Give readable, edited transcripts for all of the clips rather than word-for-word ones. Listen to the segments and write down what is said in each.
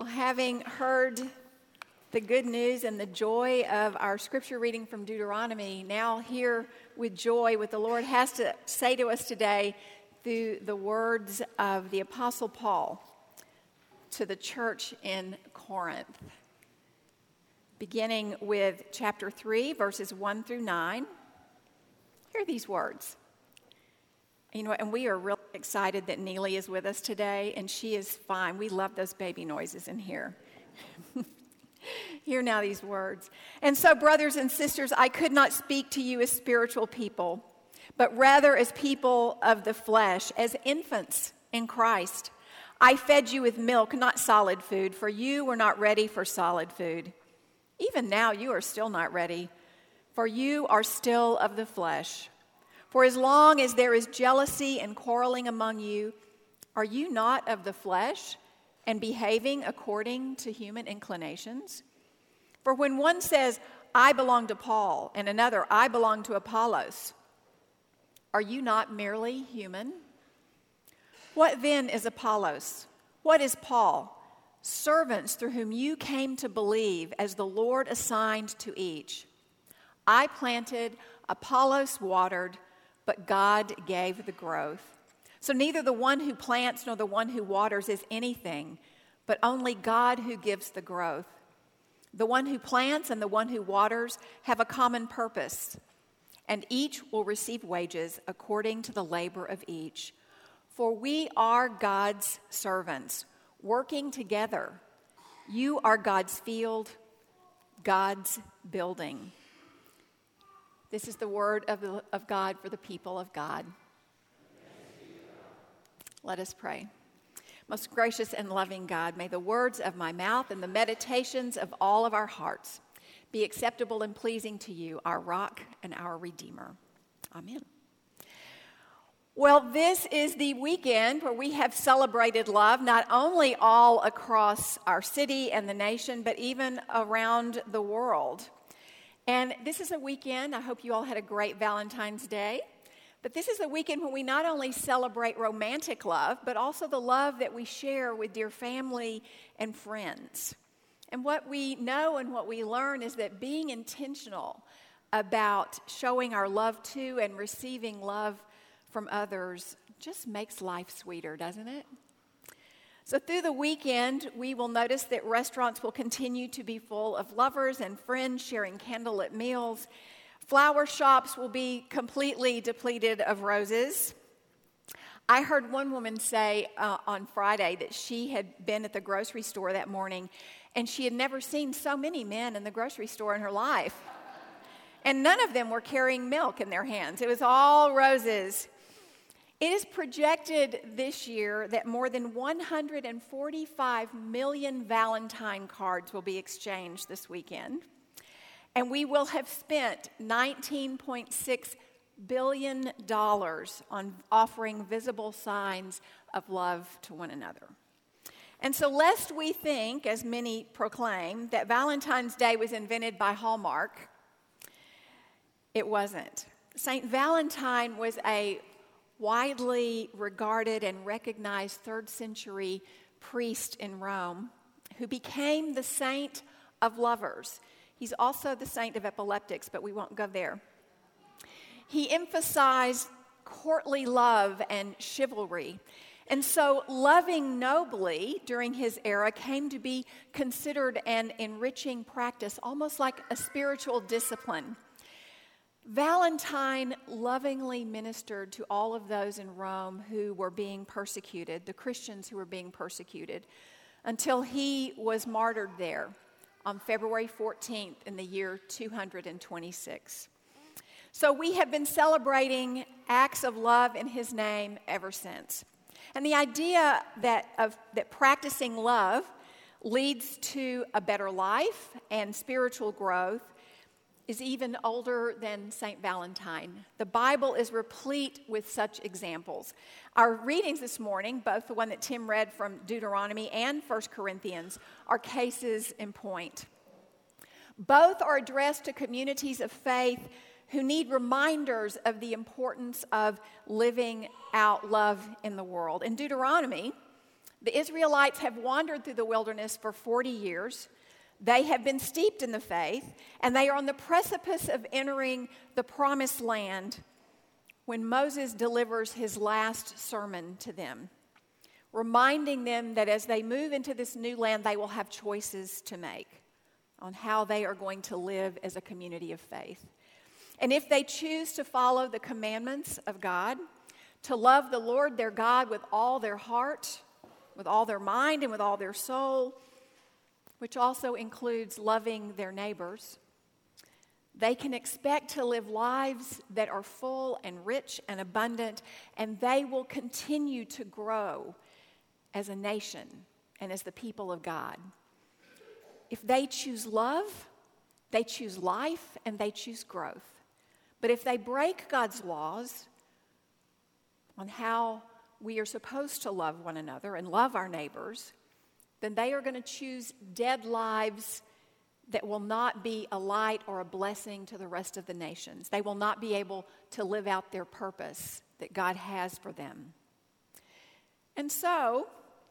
Having heard the good news and the joy of our scripture reading from Deuteronomy, now hear with joy what the Lord has to say to us today through the words of the Apostle Paul to the church in Corinth. Beginning with chapter 3, verses 1 through 9, hear these words. And we are really excited that Neely is with us today, and she is fine. We love those baby noises in here. Hear now these words. And so, brothers and sisters, I could not speak to you as spiritual people, but rather as people of the flesh, as infants in Christ. I fed you with milk, not solid food, for you were not ready for solid food. Even now you are still not ready, for you are still of the flesh. For as long as there is jealousy and quarreling among you, are you not of the flesh and behaving according to human inclinations? For when one says, I belong to Paul, and another, I belong to Apollos, are you not merely human? What then is Apollos? What is Paul? Servants through whom you came to believe as the Lord assigned to each. I planted, Apollos watered, but God gave the growth. So neither the one who plants nor the one who waters is anything, but only God who gives the growth. The one who plants and the one who waters have a common purpose, and each will receive wages according to the labor of each. For we are God's servants, working together. You are God's field, God's building. This is the word of God for the people of God. Let us pray. Most gracious and loving God, may the words of my mouth and the meditations of all of our hearts be acceptable and pleasing to you, our rock and our redeemer. Amen. Well, this is the weekend where we have celebrated love, not only all across our city and the nation, but even around the world. And this is a weekend, I hope you all had a great Valentine's Day, but this is a weekend when we not only celebrate romantic love, but also the love that we share with dear family and friends. And what we know and what we learn is that being intentional about showing our love to and receiving love from others just makes life sweeter, doesn't it? So through the weekend, we will notice that restaurants will continue to be full of lovers and friends sharing candlelit meals. Flower shops will be completely depleted of roses. I heard one woman say on Friday that she had been at the grocery store that morning and she had never seen so many men in the grocery store in her life. And none of them were carrying milk in their hands. It was all roses. It is projected this year that more than 145 million Valentine cards will be exchanged this weekend. And we will have spent $19.6 billion on offering visible signs of love to one another. And so lest we think, as many proclaim, that Valentine's Day was invented by Hallmark, it wasn't. Saint Valentine was a widely regarded and recognized 3rd century priest in Rome who became the saint of lovers. He's also the saint of epileptics, but we won't go there. He emphasized courtly love and chivalry. And so loving nobly during his era came to be considered an enriching practice, almost like a spiritual discipline. Valentine lovingly ministered to all of those in Rome who were being persecuted, the Christians who were being persecuted, until he was martyred there on February 14th in the year 226. So we have been celebrating acts of love in his name ever since. And the idea that practicing love leads to a better life and spiritual growth is even older than St. Valentine. The Bible is replete with such examples. Our readings this morning, both the one that Tim read from Deuteronomy and 1 Corinthians, are cases in point. Both are addressed to communities of faith who need reminders of the importance of living out love in the world. In Deuteronomy, The Israelites have wandered through the wilderness for 40 years. They have been steeped in the faith, and they are on the precipice of entering the promised land when Moses delivers his last sermon to them, reminding them that as they move into this new land, they will have choices to make on how they are going to live as a community of faith. And if they choose to follow the commandments of God, to love the Lord their God with all their heart, with all their mind, and with all their soul, which also includes loving their neighbors, they can expect to live lives that are full and rich and abundant, and they will continue to grow as a nation and as the people of God. If they choose love, they choose life, and they choose growth. But if they break God's laws on how we are supposed to love one another and love our neighbors, then they are going to choose dead lives that will not be a light or a blessing to the rest of the nations. They will not be able to live out their purpose that God has for them. And so,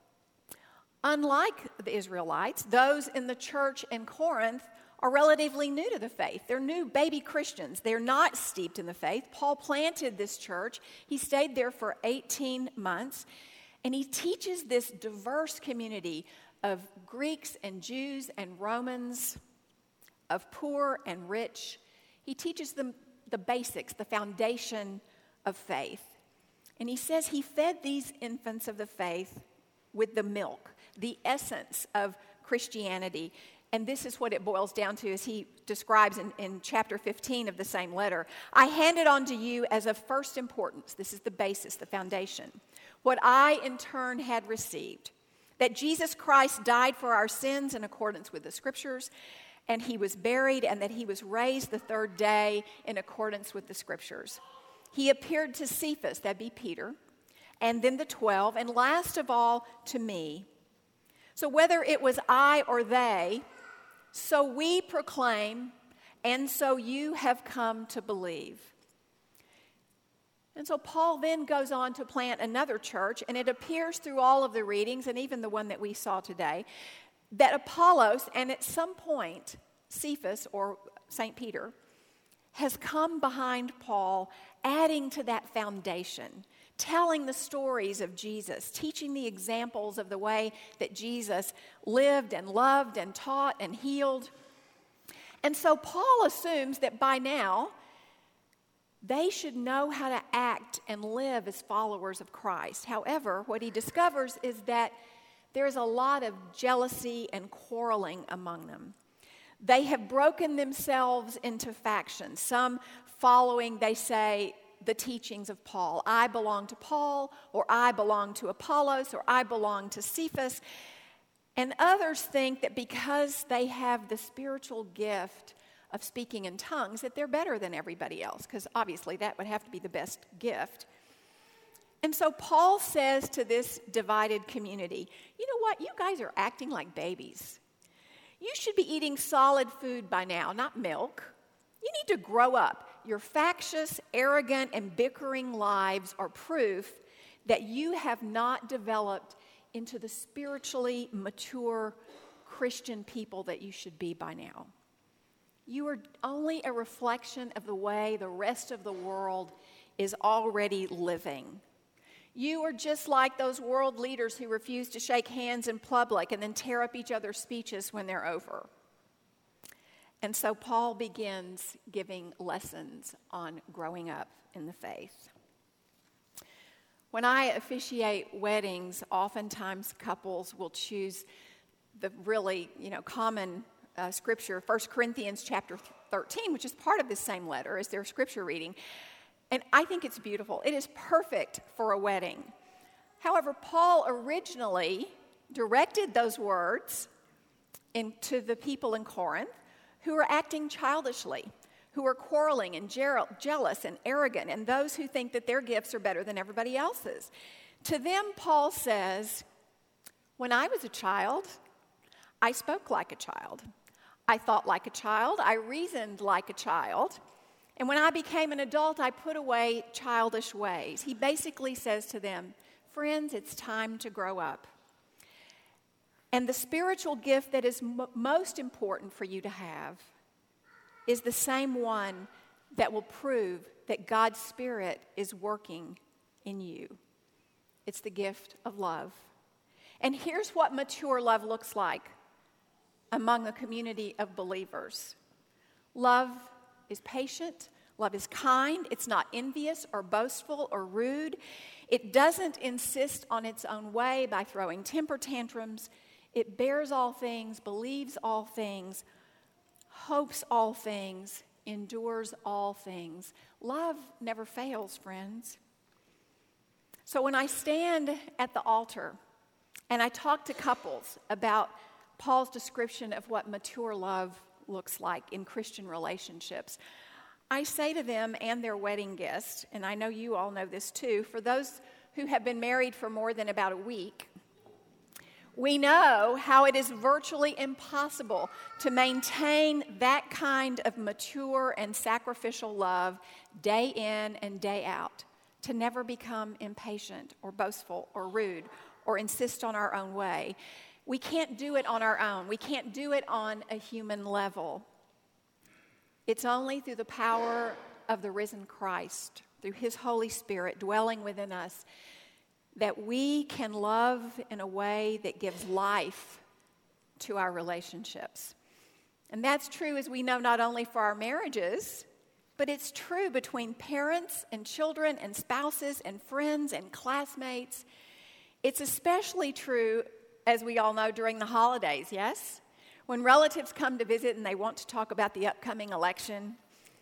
unlike the Israelites, those in the church in Corinth are relatively new to the faith. They're new baby Christians. They're not steeped in the faith. Paul planted this church. He stayed there for 18 months, and he teaches this diverse community of Greeks and Jews and Romans, of poor and rich. He teaches them the basics, the foundation of faith. And he says he fed these infants of the faith with the milk, the essence of Christianity. And this is what it boils down to, as he describes in chapter 15 of the same letter. I hand it on to you as of first importance. This is the basis, the foundation. What I in turn had received, that Jesus Christ died for our sins in accordance with the Scriptures, and he was buried, and that he was raised the third day in accordance with the Scriptures. He appeared to Cephas, that'd be Peter, and then the 12, and last of all to me. So whether it was I or they, so we proclaim, and so you have come to believe. And so Paul then goes on to plant another church, and it appears through all of the readings, and even the one that we saw today, that Apollos, and at some point, Cephas or St. Peter, has come behind Paul, adding to that foundation, telling the stories of Jesus, teaching the examples of the way that Jesus lived and loved and taught and healed. And so Paul assumes that by now, they should know how to act and live as followers of Christ. However, what he discovers is that there's a lot of jealousy and quarreling among them. They have broken themselves into factions, some following, they say, the teachings of Paul. I belong to Paul, or I belong to Apollos, or I belong to Cephas. And others think that because they have the spiritual gift of speaking in tongues, that they're better than everybody else, because obviously that would have to be the best gift. And so Paul says to this divided community, you know what? You guys are acting like babies. You should be eating solid food by now, not milk. You need to grow up. Your factious, arrogant, and bickering lives are proof that you have not developed into the spiritually mature Christian people that you should be by now. You are only a reflection of the way the rest of the world is already living. You are just like those world leaders who refuse to shake hands in public and then tear up each other's speeches when they're over. And so Paul begins giving lessons on growing up in the faith. When I officiate weddings, oftentimes couples will choose the really, common scripture, 1 Corinthians chapter 13, which is part of this same letter as their scripture reading. And I think it's beautiful. It is perfect for a wedding. However, Paul originally directed those words to the people in Corinth who are acting childishly, who are quarreling and jealous and arrogant, and those who think that their gifts are better than everybody else's. To them, Paul says, when I was a child, I spoke like a child. I thought like a child. I reasoned like a child. And when I became an adult, I put away childish ways. He basically says to them, friends, it's time to grow up. And the spiritual gift that is most important for you to have is the same one that will prove that God's Spirit is working in you. It's the gift of love. And here's what mature love looks like among the community of believers. Love is patient. Love is kind. It's not envious or boastful or rude. It doesn't insist on its own way by throwing temper tantrums. It bears all things, believes all things, hopes all things, endures all things. Love never fails, friends. So when I stand at the altar and I talk to couples about Paul's description of what mature love looks like in Christian relationships, I say to them and their wedding guests, and I know you all know this too, for those who have been married for more than about a week, we know how it is virtually impossible to maintain that kind of mature and sacrificial love day in and day out, to never become impatient or boastful or rude or insist on our own way. We can't do it on our own. We can't do it on a human level. It's only through the power of the risen Christ, through His Holy Spirit dwelling within us, that we can love in a way that gives life to our relationships. And that's true, as we know, not only for our marriages, but it's true between parents and children and spouses and friends and classmates. It's especially true, as we all know, during the holidays, yes? When relatives come to visit and they want to talk about the upcoming election.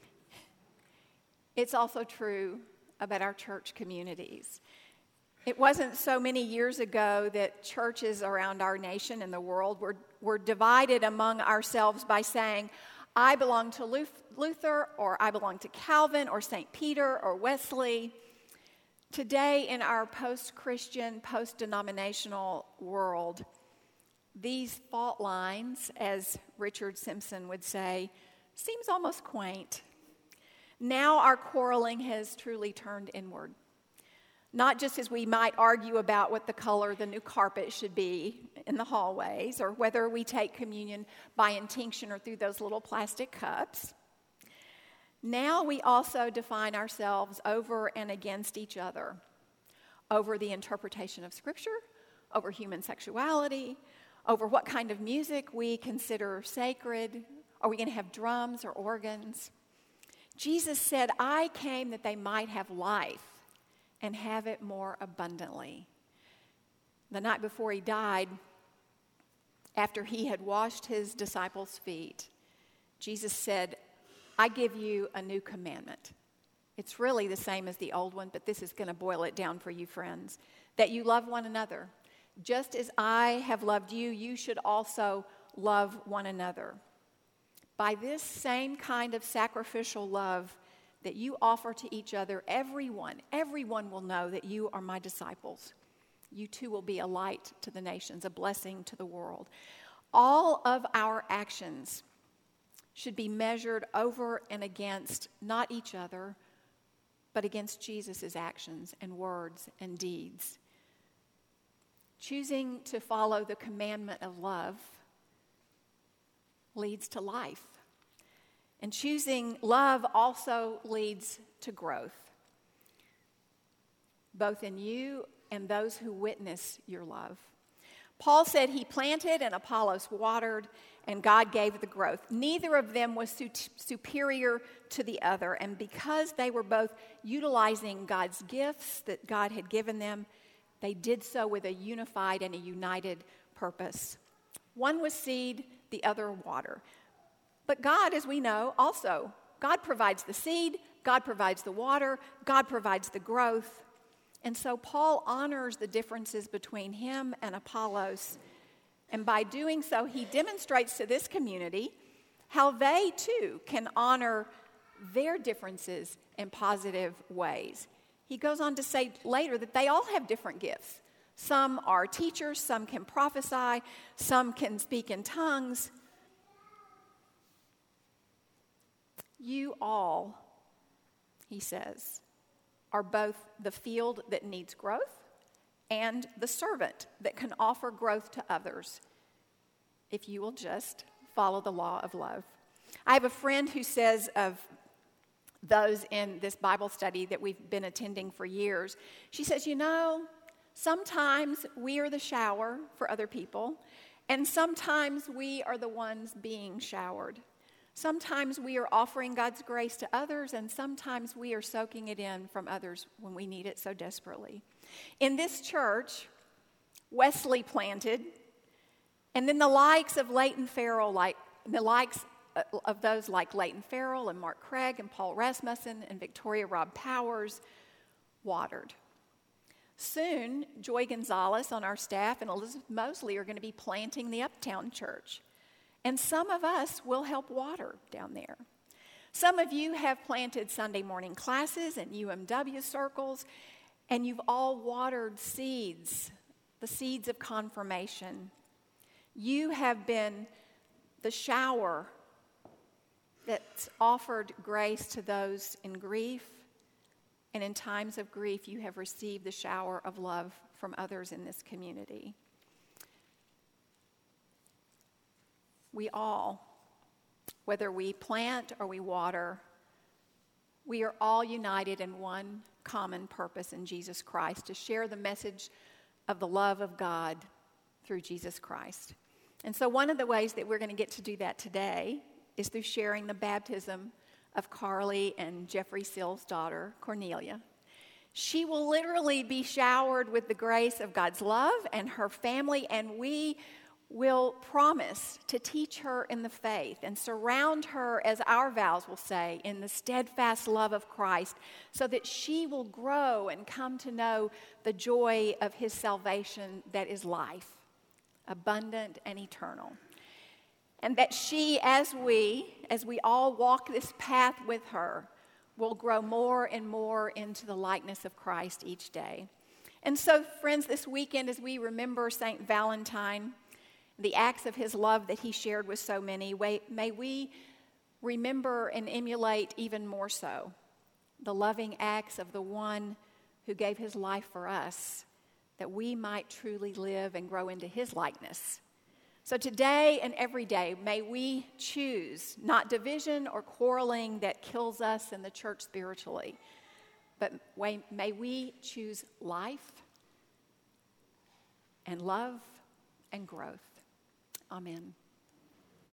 It's also true about our church communities. It wasn't so many years ago that churches around our nation and the world were divided among ourselves by saying, I belong to Luther, or I belong to Calvin, or St. Peter, or Wesley. Today, in our post-Christian, post-denominational world, these fault lines, as Richard Simpson would say, seems almost quaint. Now our quarreling has truly turned inward. Not just as we might argue about what the color of the new carpet should be in the hallways, or whether we take communion by intinction or through those little plastic cups. Now we also define ourselves over and against each other, over the interpretation of Scripture, over human sexuality, over what kind of music we consider sacred. Are we going to have drums or organs? Jesus said, I came that they might have life and have it more abundantly. The night before He died, after He had washed His disciples' feet, Jesus said, I give you a new commandment. It's really the same as the old one, but this is going to boil it down for you, friends, that you love one another. Just as I have loved you, you should also love one another. By this same kind of sacrificial love that you offer to each other, everyone will know that you are my disciples. You too will be a light to the nations, a blessing to the world. All of our actions should be measured over and against not each other, but against Jesus' actions and words and deeds. Choosing to follow the commandment of love leads to life. And choosing love also leads to growth, both in you and those who witness your love. Paul said he planted and Apollos watered, and God gave the growth. Neither of them was superior to the other, and because they were both utilizing God's gifts that God had given them, they did so with a unified and a united purpose. One was seed, the other water. But God, as we know, also, God provides the seed, God provides the water, God provides the growth. And so Paul honors the differences between him and Apollos. And by doing so, he demonstrates to this community how they too can honor their differences in positive ways. He goes on to say later that they all have different gifts. Some are teachers, some can prophesy, some can speak in tongues. You all, he says, are both the field that needs growth and the servant that can offer growth to others. if you will just follow the law of love. I have a friend who says of those in this Bible study that we've been attending for years, she says, sometimes we are the shower for other people, and sometimes we are the ones being showered. Sometimes we are offering God's grace to others, and sometimes we are soaking it in from others when we need it so desperately. In this church, Wesley planted, and then the likes of Leighton Farrell, of those like Leighton Farrell and Mark Craig and Paul Rasmussen and Victoria Rob Powers watered. Soon, Joy Gonzalez on our staff and Elizabeth Mosley are going to be planting the Uptown Church. And some of us will help water down there. Some of you have planted Sunday morning classes and UMW circles, and you've all watered seeds, the seeds of confirmation. You have been the shower that's offered grace to those in grief, and in times of grief, you have received the shower of love from others in this community. We all, whether we plant or we water, we are all united in one common purpose in Jesus Christ, to share the message of the love of God through Jesus Christ. And so one of the ways that we're going to get to do that today is through sharing the baptism of Carly and Jeffrey Seal's daughter, Cornelia. She will literally be showered with the grace of God's love and her family, and we will promise to teach her in the faith and surround her, as our vows will say, in the steadfast love of Christ, so that she will grow and come to know the joy of his salvation that is life, abundant and eternal. And that she, as we all walk this path with her, will grow more and more into the likeness of Christ each day. And so, friends, this weekend, as we remember St. Valentine, the acts of his love that he shared with so many, may we remember and emulate even more so the loving acts of the one who gave his life for us, that we might truly live and grow into his likeness. So today and every day, may we choose not division or quarreling that kills us in the church spiritually, but may we choose life and love and growth. Amen.